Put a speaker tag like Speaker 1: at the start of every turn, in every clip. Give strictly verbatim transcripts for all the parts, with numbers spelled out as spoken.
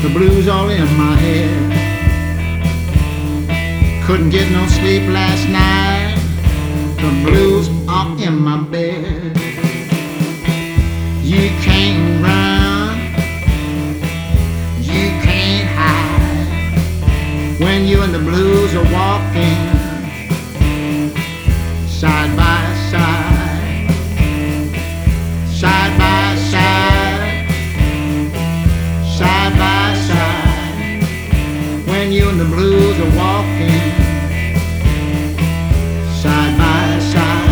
Speaker 1: the blues all in my head. Couldn't get no sleep last night, the blues all in my bed. You can't run, you can't hide, when you and the blues are walking side by side, side by side, side by side, when you and the blues are walking side by side.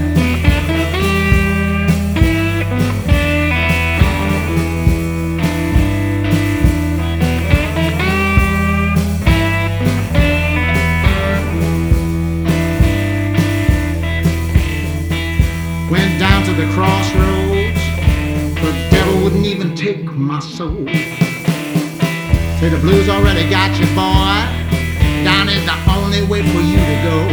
Speaker 1: Went down to the crossroads, the devil wouldn't even take my soul. Say the blues already got you, boy, down is the only way for you to go.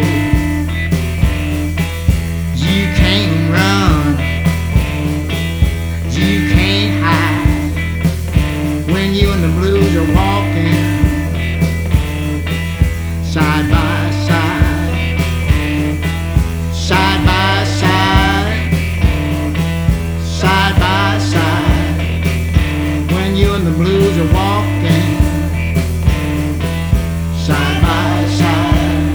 Speaker 1: You can't run, you can't hide, when you and the blues are walking side by side, side by side, side by side, when you and the blues are walking side by side.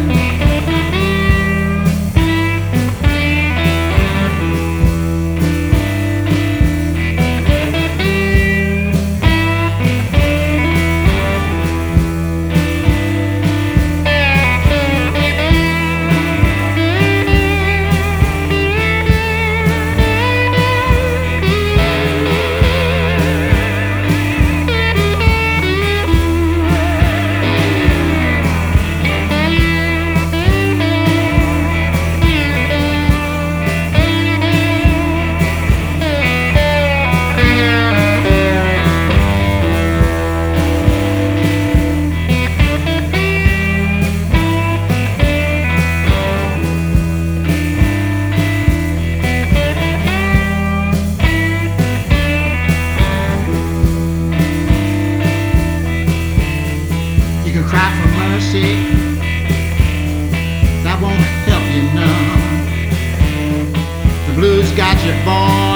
Speaker 1: You can cry for mercy, that won't help you none. The blues got you, boy,